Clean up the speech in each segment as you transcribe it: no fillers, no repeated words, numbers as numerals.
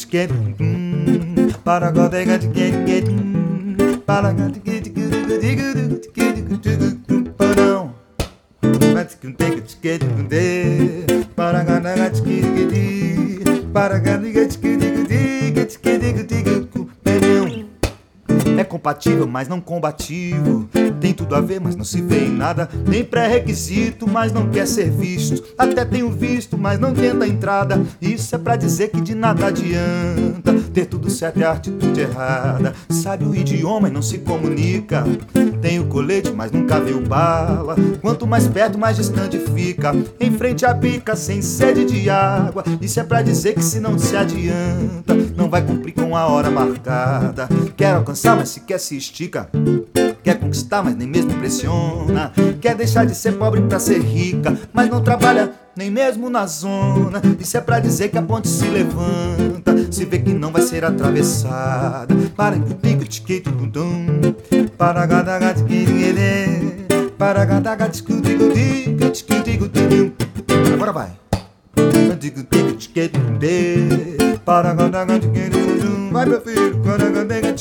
tiquete, para godega de get, para não. Mas que tem que tiquete, para godega de para godega de é compatível, mas não combativo. Tem tudo a ver, mas não se vê em nada. Tem pré-requisito, mas não quer ser visto. Até tem o visto, mas não tenta a entrada. Isso é pra dizer que de nada adianta ter tudo certo é a atitude errada. Sabe o idioma e não se comunica. Tem o colete, mas nunca viu bala. Quanto mais perto, mais distante fica. Em frente à bica, sem sede de água. Isso é pra dizer que se não se adianta, não vai cumprir com a hora marcada. Quer alcançar, mas sequer se estica. Quer conquistar, mas nem mesmo impressiona. Quer deixar de ser pobre pra ser rica, mas não trabalha nem mesmo na zona. Isso é pra dizer que a ponte se levanta, se vê que não vai ser atravessada. Para pico tiquete dum, para gadaga para gadaga agora vai. Para gadaga vai meu filho, para gadaga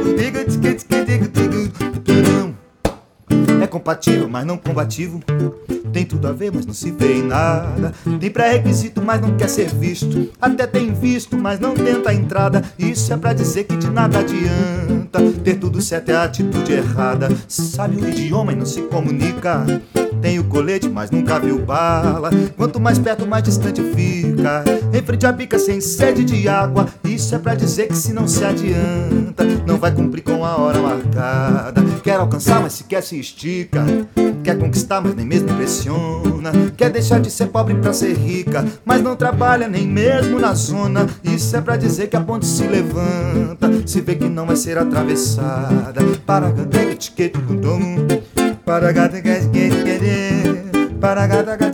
é compatível, mas não combativo. Tem tudo a ver, mas não se vê em nada. Tem pré-requisito, mas não quer ser visto. Até tem visto, mas não tenta a entrada. Isso é pra dizer que de nada adianta ter tudo certo é a atitude errada. Sabe o idioma e não se comunica. Tem o colete, mas nunca viu bala. Quanto mais perto, mais distante fica. Em frente à bica, sem sede de água. Isso é pra dizer que se não se adianta, não vai cumprir com a hora marcada. Quer alcançar, mas sequer se estica. Quer conquistar, mas nem mesmo impressiona. Quer deixar de ser pobre pra ser rica, mas não trabalha nem mesmo na zona. Isso é pra dizer que a ponte se levanta, se vê que não vai ser atravessada. Para gadega tiquete dum, para gadega para gadega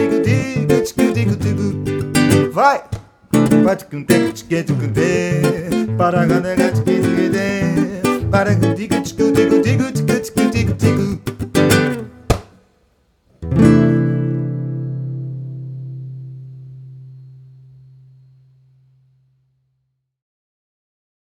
vai. Bate com teco tiquete para gadega para gadega